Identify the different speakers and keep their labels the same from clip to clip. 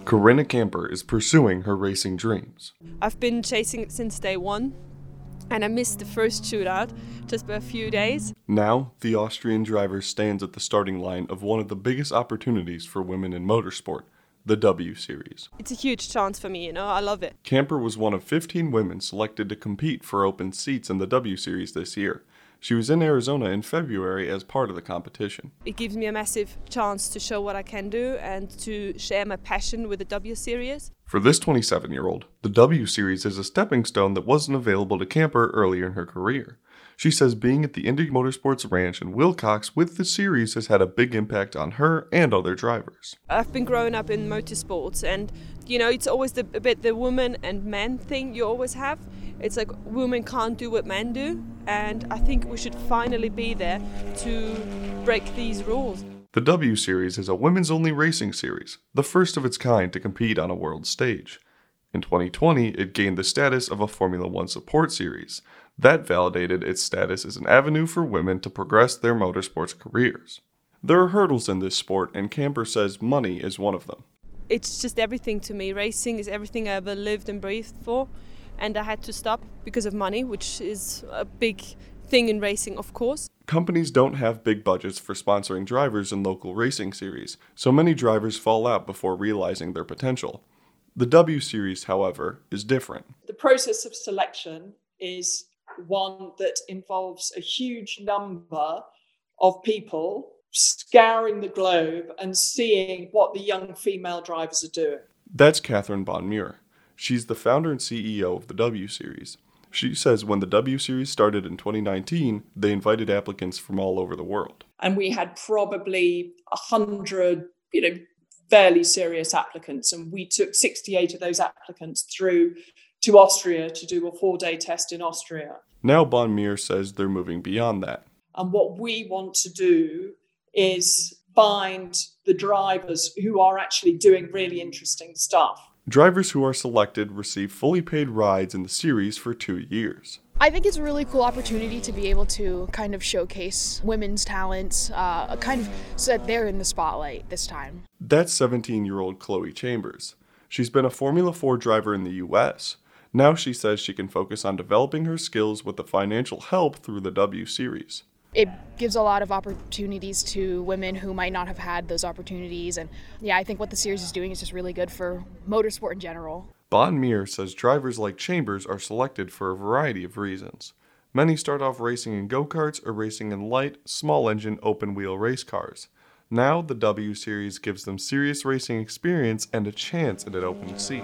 Speaker 1: Corinna Camper is pursuing her racing dreams.
Speaker 2: I've been chasing it since day one, and I missed the first shootout just by a few days.
Speaker 1: Now, the Austrian driver stands at the starting line of one of the biggest opportunities for women in motorsport, the W Series.
Speaker 2: It's a huge chance for me, I love it.
Speaker 1: Camper was one of 15 women selected to compete for open seats in the W Series this year. She was in Arizona in February as part of the competition.
Speaker 2: It gives me a massive chance to show what I can do and to share my passion with the W Series.
Speaker 1: For this 27-year-old, the W Series is a stepping stone that wasn't available to Camper earlier in her career. She says being at the Indy Motorsports Ranch in Wilcox with the series has had a big impact on her and other drivers.
Speaker 2: I've been growing up in motorsports, and it's always a bit the woman and man thing you always have. It's like women can't do what men do, and I think we should finally be there to break these rules.
Speaker 1: The W Series is a women's-only racing series, the first of its kind to compete on a world stage. In 2020, it gained the status of a Formula One support series. That validated its status as an avenue for women to progress their motorsports careers. There are hurdles in this sport, and Camper says money is one of them.
Speaker 2: It's just everything to me. Racing is everything I ever lived and breathed for, and I had to stop because of money, which is a big thing in racing, of course.
Speaker 1: Companies don't have big budgets for sponsoring drivers in local racing series, so many drivers fall out before realizing their potential. The W Series, however, is different.
Speaker 3: The process of selection is one that involves a huge number of people scouring the globe and seeing what the young female drivers are doing.
Speaker 1: That's Catherine Von Muir. She's the founder and CEO of the W Series. She says when the W Series started in 2019, they invited applicants from all over the world.
Speaker 3: And we had probably 100, fairly serious applicants. And we took 68 of those applicants through to Austria to do a 4-day test in Austria.
Speaker 1: Now Von Muir says they're moving beyond that.
Speaker 3: And what we want to do is find the drivers who are actually doing really interesting stuff.
Speaker 1: Drivers who are selected receive fully paid rides in the series for 2 years.
Speaker 4: I think it's a really cool opportunity to be able to kind of showcase women's talents, kind of so that they're in the spotlight this time.
Speaker 1: That's 17-year-old Chloe Chambers. She's been a Formula 4 driver in the U.S. Now she says she can focus on developing her skills with the financial help through the W Series.
Speaker 4: It gives a lot of opportunities to women who might not have had those opportunities. And I think what the series is doing is just really good for motorsport in general.
Speaker 1: Von Muir says drivers like Chambers are selected for a variety of reasons. Many start off racing in go-karts or racing in light, small-engine, open-wheel race cars. Now the W Series gives them serious racing experience and a chance at an open seat.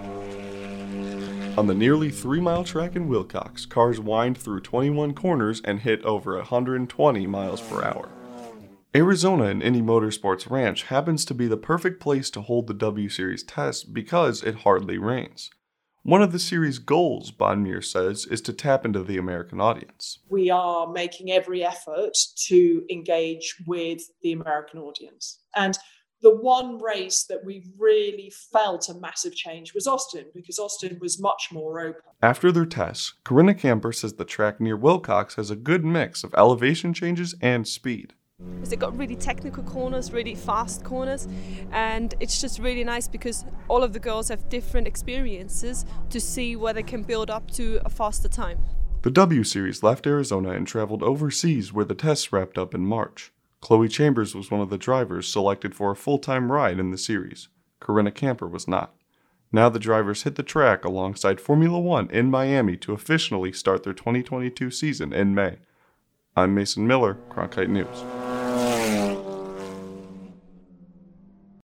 Speaker 1: On the nearly 3-mile track in Wilcox, cars wind through 21 corners and hit over 120 miles per hour. Arizona and Indy Motorsports Ranch happens to be the perfect place to hold the W Series test because it hardly rains. One of the series' goals, Von Muir says, is to tap into the American audience.
Speaker 3: We are making every effort to engage with the American audience. And the one race that we really felt a massive change was Austin, because Austin was much more open.
Speaker 1: After their tests, Corinna Camper says the track near Wilcox has a good mix of elevation changes and speed.
Speaker 2: Because it got really technical corners, really fast corners, and it's just really nice because all of the girls have different experiences to see where they can build up to a faster time.
Speaker 1: The W Series left Arizona and traveled overseas where the tests wrapped up in March. Chloe Chambers was one of the drivers selected for a full-time ride in the series. Corinna Camper was not. Now the drivers hit the track alongside Formula One in Miami to officially start their 2022 season in May. I'm Mason Miller, Cronkite News.